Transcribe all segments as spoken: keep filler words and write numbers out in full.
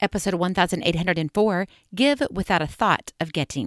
episode one thousand eight hundred four, Give Without a Thought of Getting.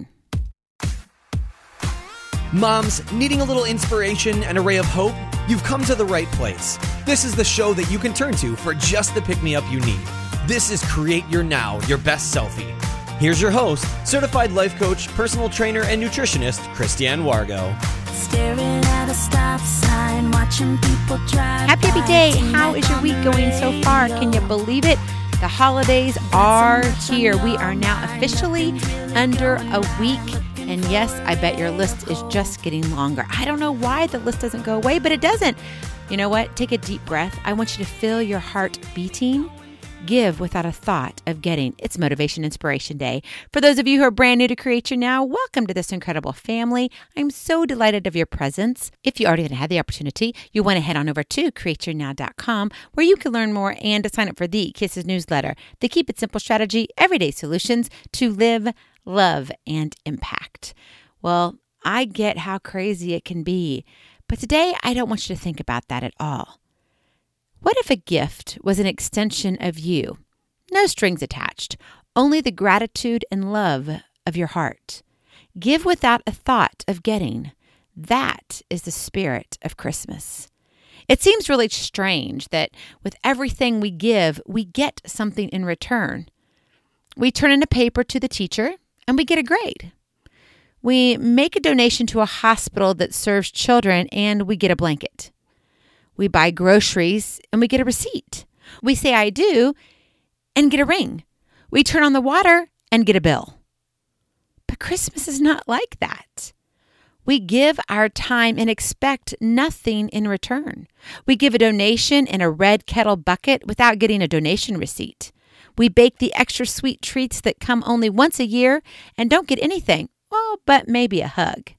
Moms, needing a little inspiration and a ray of hope? You've come to the right place. This is the show that you can turn to for just the pick-me-up you need. This is Create Your Now, Your Best Selfie. Here's your host, certified life coach, personal trainer, and nutritionist, Christiane Wargo. Staring at a stop sign, watching people drive. Happy, happy day. How is your week going so far? Can you believe it? The holidays are here. We are now officially under a week. And yes, I bet your list is just getting longer. I don't know why the list doesn't go away, but it doesn't. You know what? Take a deep breath. I want you to feel your heart beating. Give without a thought of getting. It's Motivation Inspiration Day. For those of you who are brand new to Create Your Now, welcome to this incredible family. I'm so delighted of your presence. If you already had the opportunity, you want to head on over to create your now dot com where you can learn more and to sign up for the Kisses newsletter, the Keep It Simple strategy, everyday solutions to live, love, and impact. Well, I get how crazy it can be, but today I don't want you to think about that at all. What if a gift was an extension of you? No strings attached, only the gratitude and love of your heart. Give without a thought of getting. That is the spirit of Christmas. It seems really strange that with everything we give, we get something in return. We turn in a paper to the teacher and we get a grade. We make a donation to a hospital that serves children and we get a blanket. We buy groceries and we get a receipt. We say I do and get a ring. We turn on the water and get a bill. But Christmas is not like that. We give our time and expect nothing in return. We give a donation in a red kettle bucket without getting a donation receipt. We bake the extra sweet treats that come only once a year and don't get anything, well, but maybe a hug.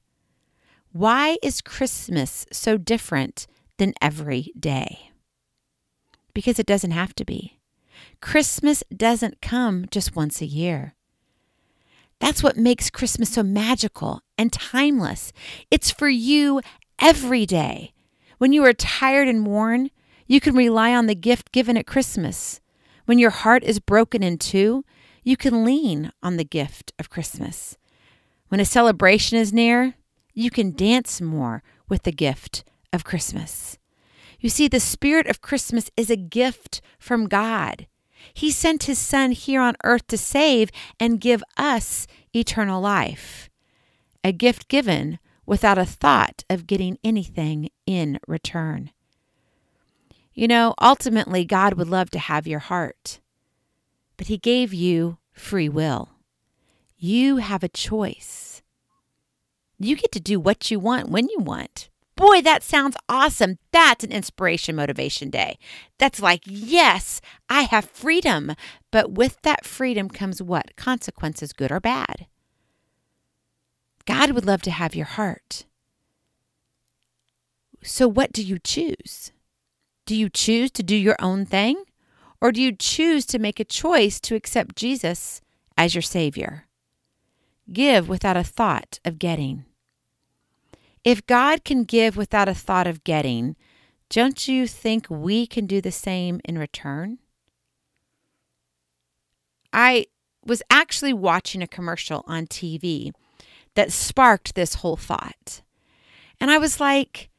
Why is Christmas so different than every day? Because it doesn't have to be. Christmas doesn't come just once a year. That's what makes Christmas so magical and timeless. It's for you every day. When you are tired and worn, you can rely on the gift given at Christmas. When your heart is broken in two, you can lean on the gift of Christmas. When a celebration is near, you can dance more with the gift of Christmas. You see, the spirit of Christmas is a gift from God. He sent his son here on earth to save and give us eternal life. A gift given without a thought of getting anything in return. You know, ultimately, God would love to have your heart, but he gave you free will. You have a choice. You get to do what you want when you want. Boy, that sounds awesome. That's an inspiration motivation day. That's like, yes, I have freedom. But with that freedom comes what? Consequences, good or bad. God would love to have your heart. So what do you choose? Do you choose to do your own thing? Or do you choose to make a choice to accept Jesus as your Savior? Give without a thought of getting. If God can give without a thought of getting, don't you think we can do the same in return? I was actually watching a commercial on T V that sparked this whole thought. And I was like,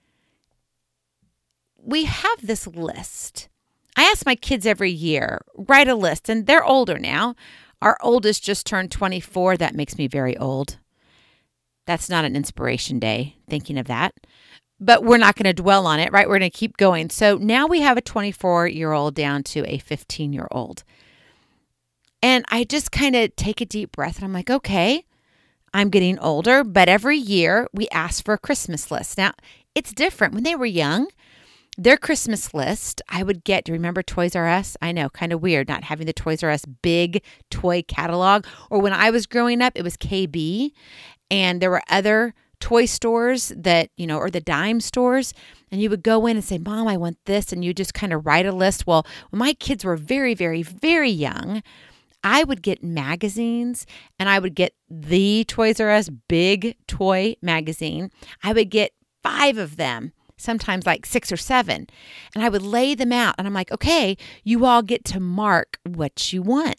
we have this list. I ask my kids every year, write a list, and they're older now. Our oldest just turned twenty-four. That makes me very old. That's not an inspiration day, thinking of that. But we're not going to dwell on it, right? We're going to keep going. So now we have a twenty-four-year-old down to a fifteen-year-old. And I just kind of take a deep breath and I'm like, okay, I'm getting older, but every year we ask for a Christmas list. Now, it's different. When they were young, their Christmas list, I would get, do you remember Toys R Us? I know, kind of weird not having the Toys R Us big toy catalog. Or when I was growing up, it was K B. And there were other toy stores that, you know, or the dime stores. And you would go in and say, Mom, I want this. And you just kind of write a list. Well, when my kids were very, very, very young, I would get magazines and I would get the Toys R Us big toy magazine. I would get five of them, sometimes like six or seven. And I would lay them out and I'm like, okay, you all get to mark what you want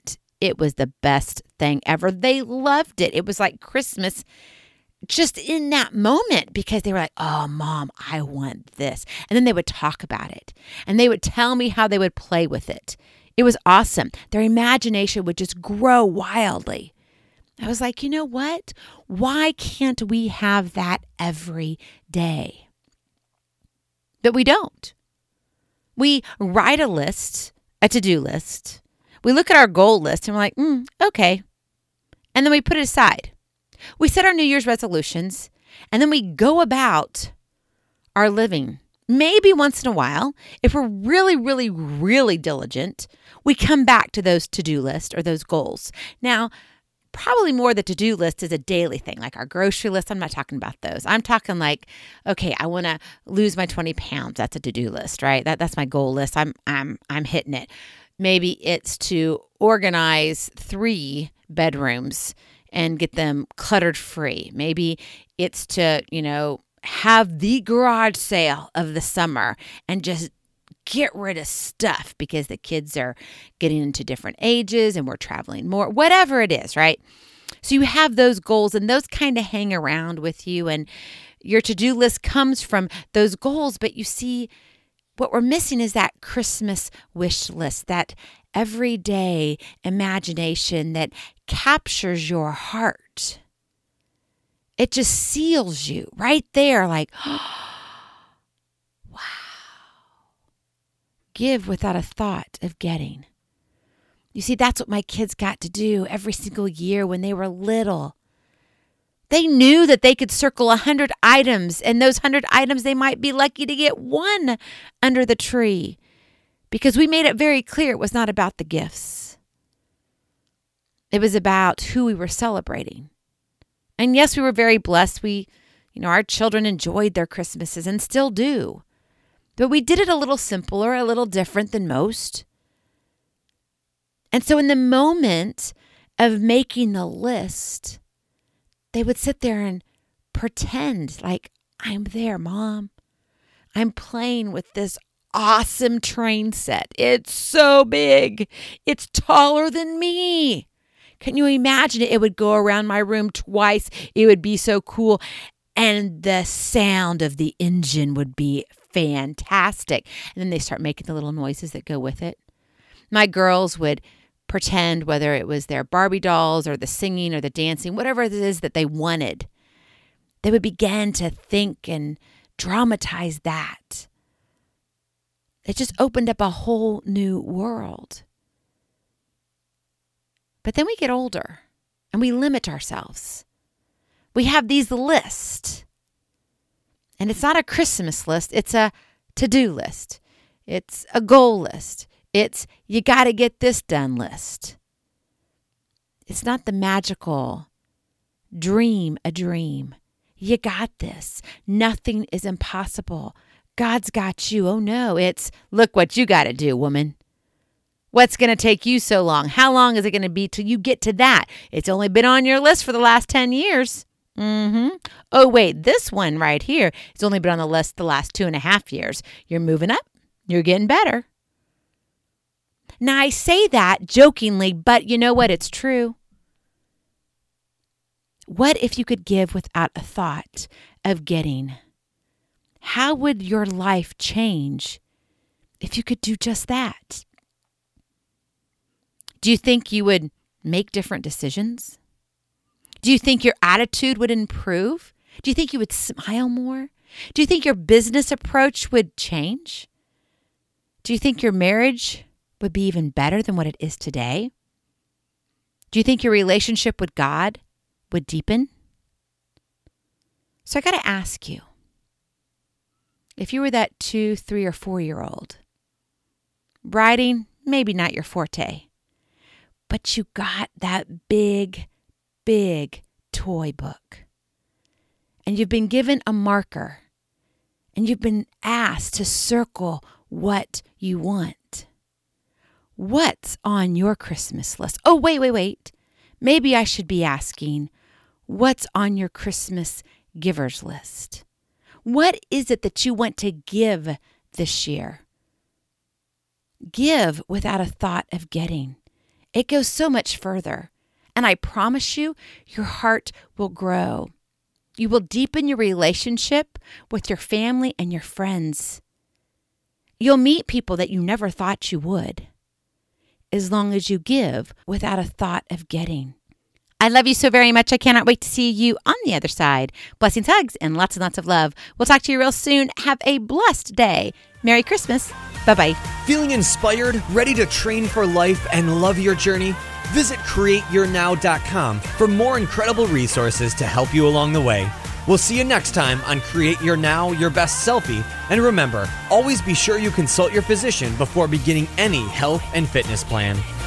it was the best thing ever. They loved it. It was like Christmas just in that moment because they were like, oh, Mom, I want this. And then they would talk about it and they would tell me how they would play with it. It was awesome. Their imagination would just grow wildly. I was like, you know what? Why can't we have that every day? But we don't. We write a list, a to-do list. We look at our goal list and we're like, mm, okay. And then we put it aside. We set our New Year's resolutions and then we go about our living. Maybe once in a while, if we're really, really, really diligent, we come back to those to-do lists or those goals. Now, probably more the to-do list is a daily thing, like our grocery list. I'm not talking about those. I'm talking like, okay, I want to lose my twenty pounds. That's a to-do list, right? That that's my goal list. I'm I'm I'm hitting it. Maybe it's to organize three bedrooms and get them cluttered free. Maybe it's to, you know, have the garage sale of the summer and just get rid of stuff because the kids are getting into different ages and we're traveling more, whatever it is, right? So you have those goals and those kind of hang around with you and your to-do list comes from those goals. But you see, what we're missing is that Christmas wish list, that everyday imagination that captures your heart. It just seals you right there like, oh, wow. Give without a thought of getting. You see, that's what my kids got to do every single year when they were little. They knew that they could circle a hundred items, and those hundred items, they might be lucky to get one under the tree because we made it very clear it was not about the gifts. It was about who we were celebrating. And yes, we were very blessed. We, you know, our children enjoyed their Christmases and still do. But we did it a little simpler, a little different than most. And so in the moment of making the list, they would sit there and pretend like, I'm there, Mom. I'm playing with this awesome train set. It's so big. It's taller than me. Can you imagine it? It would go around my room twice. It would be so cool. And the sound of the engine would be fantastic. And then they start making the little noises that go with it. My girls would pretend, whether it was their Barbie dolls or the singing or the dancing, whatever it is that they wanted, they would begin to think and dramatize that. It just opened up a whole new world. But then we get older and we limit ourselves. We have these lists. And it's not a Christmas list. It's a to-do list. It's a goal list. It's you got to get this done list. It's not the magical dream a dream. You got this. Nothing is impossible. God's got you. Oh no, it's look what you got to do, woman. What's going to take you so long? How long is it going to be till you get to that? It's only been on your list for the last ten years. Mm-hmm. Oh, wait, this one right here has only been on the list the last two and a half years. You're moving up. You're getting better. Now, I say that jokingly, but you know what? It's true. What if you could give without a thought of getting? How would your life change if you could do just that? Do you think you would make different decisions? Do you think your attitude would improve? Do you think you would smile more? Do you think your business approach would change? Do you think your marriage would be even better than what it is today? Do you think your relationship with God would deepen? So I got to ask you, if you were that two, three, or four-year-old, writing, maybe not your forte, but you got that big, big toy book, and you've been given a marker, and you've been asked to circle what you want. What's on your Christmas list? Oh, wait, wait, wait. Maybe I should be asking, what's on your Christmas givers list? What is it that you want to give this year? Give without a thought of getting. It goes so much further. And I promise you, your heart will grow. You will deepen your relationship with your family and your friends. You'll meet people that you never thought you would, as long as you give without a thought of getting. I love you so very much. I cannot wait to see you on the other side. Blessings, hugs, and lots and lots of love. We'll talk to you real soon. Have a blessed day. Merry Christmas. Bye-bye. Feeling inspired, ready to train for life and love your journey? Visit create your now dot com for more incredible resources to help you along the way. We'll see you next time on Create Your Now, Your Best Selfie. And remember, always be sure you consult your physician before beginning any health and fitness plan.